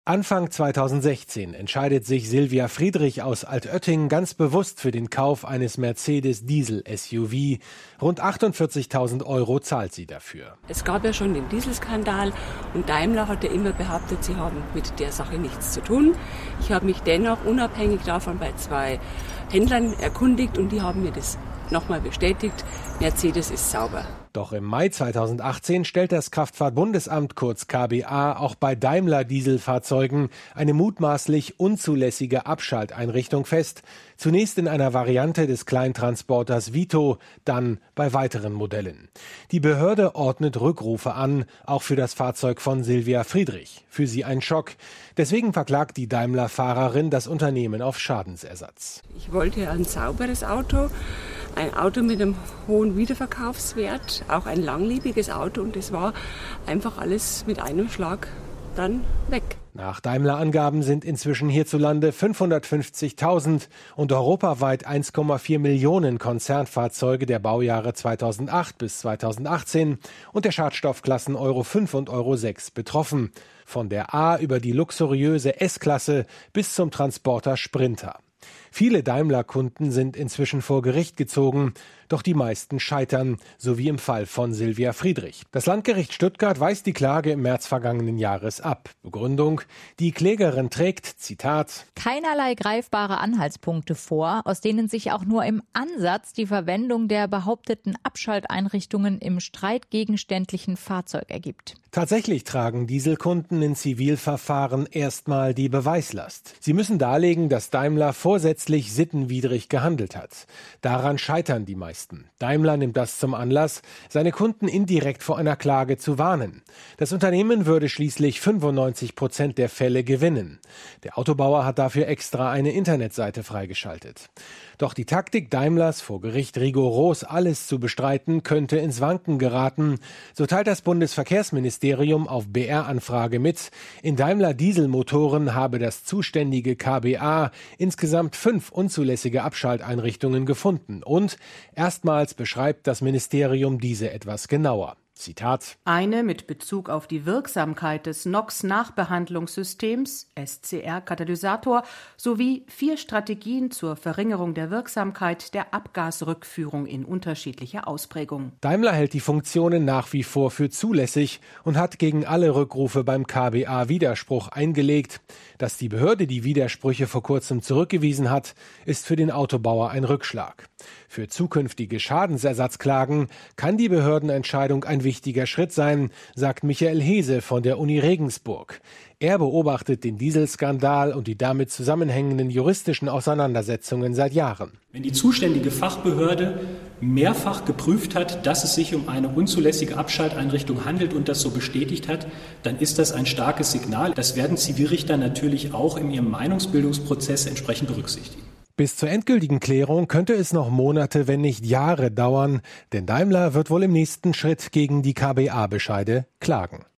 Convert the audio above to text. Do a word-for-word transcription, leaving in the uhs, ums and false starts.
Anfang zweitausendsechzehn entscheidet sich Silvia Friedrich aus Altötting ganz bewusst für den Kauf eines Mercedes-Diesel-S U V. Rund achtundvierzigtausend Euro zahlt sie dafür. Es gab ja schon den Dieselskandal und Daimler hat ja immer behauptet, sie haben mit der Sache nichts zu tun. Ich habe mich dennoch unabhängig davon bei zwei Händlern erkundigt und die haben mir das nochmal bestätigt, Mercedes ist sauber. Doch im Mai zweitausendachtzehn stellt das Kraftfahrtbundesamt kurz K B A auch bei Daimler-Dieselfahrzeugen eine mutmaßlich unzulässige Abschalteinrichtung fest. Zunächst in einer Variante des Kleintransporters Vito, dann bei weiteren Modellen. Die Behörde ordnet Rückrufe an, auch für das Fahrzeug von Silvia Friedrich. Für sie ein Schock. Deswegen verklagt die Daimler-Fahrerin das Unternehmen auf Schadensersatz. Ich wollte ein sauberes Auto, ein Auto mit einem hohen Wiederverkaufswert, auch ein langlebiges Auto und es war einfach alles mit einem Schlag dann weg. Nach Daimler-Angaben sind inzwischen hierzulande fünfhundertfünfzigtausend und europaweit eins Komma vier Millionen Konzernfahrzeuge der Baujahre zweitausendacht bis zweitausendachtzehn und der Schadstoffklassen Euro fünf und Euro sechs betroffen. Von der A über die luxuriöse S-Klasse bis zum Transporter Sprinter. Viele Daimler-Kunden sind inzwischen vor Gericht gezogen, doch die meisten scheitern, so wie im Fall von Silvia Friedrich. Das Landgericht Stuttgart weist die Klage im März vergangenen Jahres ab. Begründung: Die Klägerin trägt, Zitat, keinerlei greifbare Anhaltspunkte vor, aus denen sich auch nur im Ansatz die Verwendung der behaupteten Abschalteinrichtungen im streitgegenständlichen Fahrzeug ergibt. Tatsächlich tragen Dieselkunden in Zivilverfahren erstmal die Beweislast. Sie müssen darlegen, dass Daimler vorsätzlich sittenwidrig gehandelt hat. Daran scheitern die meisten. Daimler nimmt das zum Anlass, seine Kunden indirekt vor einer Klage zu warnen. Das Unternehmen würde schließlich fünfundneunzig Prozent der Fälle gewinnen. Der Autobauer hat dafür extra eine Internetseite freigeschaltet. Doch die Taktik Daimlers, vor Gericht rigoros alles zu bestreiten, könnte ins Wanken geraten. So teilt das Bundesverkehrsministerium auf B R-Anfrage mit, in Daimler-Dieselmotoren habe das zuständige K B A insgesamt fünf unzulässige Abschalteinrichtungen gefunden. Und erstmals beschreibt das Ministerium diese etwas genauer. Zitat: Eine mit Bezug auf die Wirksamkeit des NOx-Nachbehandlungssystems, S C R-Katalysator, sowie vier Strategien zur Verringerung der Wirksamkeit der Abgasrückführung in unterschiedlicher Ausprägung. Daimler hält die Funktionen nach wie vor für zulässig und hat gegen alle Rückrufe beim K B A Widerspruch eingelegt. Dass die Behörde die Widersprüche vor kurzem zurückgewiesen hat, ist für den Autobauer ein Rückschlag. Für zukünftige Schadensersatzklagen kann die Behördenentscheidung ein wichtiger Schritt sein, sagt Michael Hese von der Uni Regensburg. Er beobachtet den Dieselskandal und die damit zusammenhängenden juristischen Auseinandersetzungen seit Jahren. Wenn die zuständige Fachbehörde mehrfach geprüft hat, dass es sich um eine unzulässige Abschalteinrichtung handelt und das so bestätigt hat, dann ist das ein starkes Signal. Das werden Zivilrichter natürlich auch in ihrem Meinungsbildungsprozess entsprechend berücksichtigen. Bis zur endgültigen Klärung könnte es noch Monate, wenn nicht Jahre dauern, denn Daimler wird wohl im nächsten Schritt gegen die K B A-Bescheide klagen.